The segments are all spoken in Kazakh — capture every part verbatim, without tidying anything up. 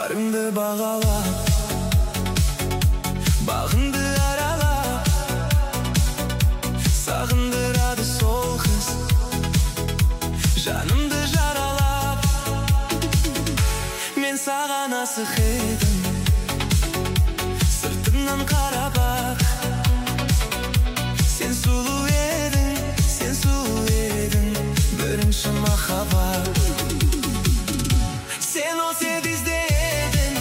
барыңды бағалап, бағыңды аралап, сағындырады сол қыз, жанымды жаралап. Мен саған асық едім, сыртымнан қарап-ақ. Сен сұлу едің, сен сұлу едің, бірінші махаббат. Сен осы бізде едің,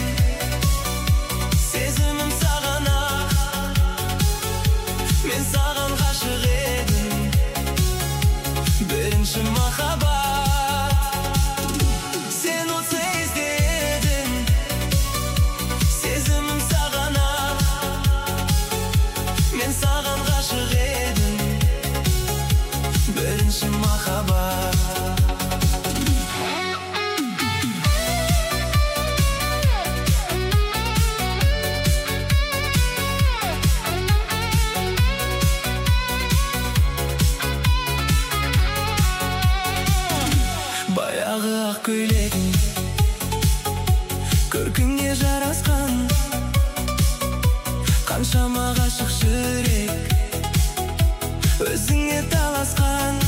сезімім саған-ақ. Мен саған ғашық едім, бірінші махаббат. Сен осы бізде едің, сезімім саған-ақ. Мен саған ғашық едім, бірінші махаббат. Баяғы ақ көйлегің көркіңе жарасқан, қаншама ғашық жүрек өзіңе таласқан.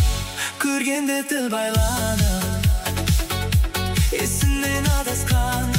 Көргенде тіл байланып, есімнен адасқан.